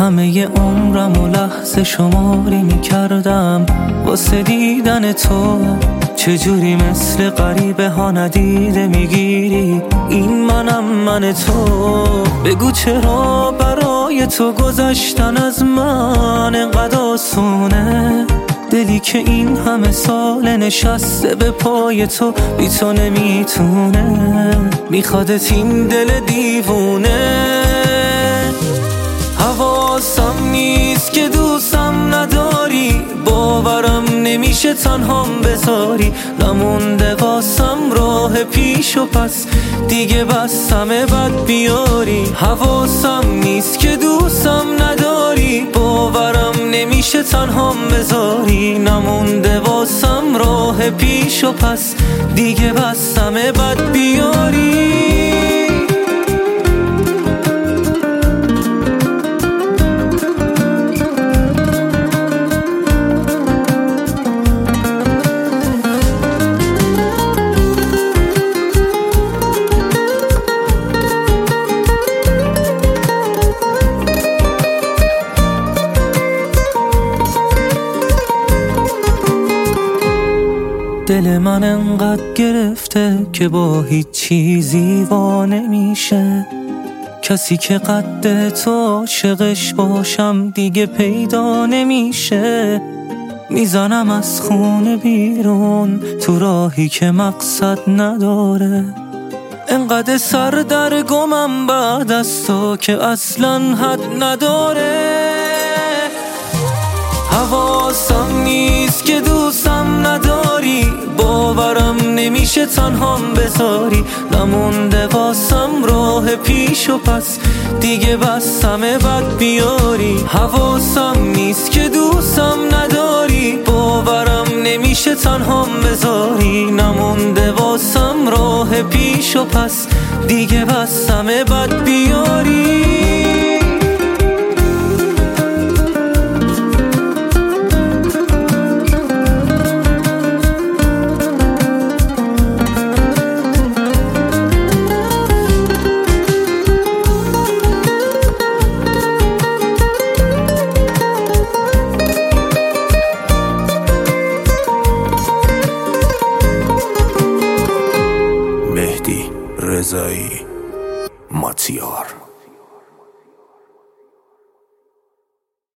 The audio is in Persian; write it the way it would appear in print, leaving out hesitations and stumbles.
همه عمرم و لحظه شماری میکردم واسه دیدن تو. چجوری مثل غریبه ها ندیده میگیری این منم من تو. بگو چرا برای تو گذشتن از من انقدر آسونه، دلی که این همه سال نشسته به پای تو بی تو نمیتونه. میخوادت این دل دیوونه. حواسم نیست که دوستم نداری، باورم نمیشه تنهام بذاری. نمونده واسم راه پیش و پس، دیگه بس همه بد بیاری. حواسم نیست که دوستم نداری، باورم نمیشه تنهام بذاری. نمونده واسم راه پیش و پس، دیگه بس همه بد بیاری. دل من انقدر گرفته که با هیچ چیزی وا نمیشه. کسی که قد تو عاشقش باشم دیگه پیدا نمیشه. میزنم از خونه بیرون تو راهی که مقصد نداره. انقدر سر در گمم بعد از تو که اصلا حد نداره. حواسم نیست که دوستم نداری، باورم نمیشه تنهام بذاری. نمونده واسم راه پیش و پس، دیگه بس همه بد بیاری. حواسم نیست که دوستم نداری، باورم نمیشه تنهام بذاری. نمونده واسم راه پیش و پس، دیگه بس همه بد بیاری. مهدی رضایی ماتیار.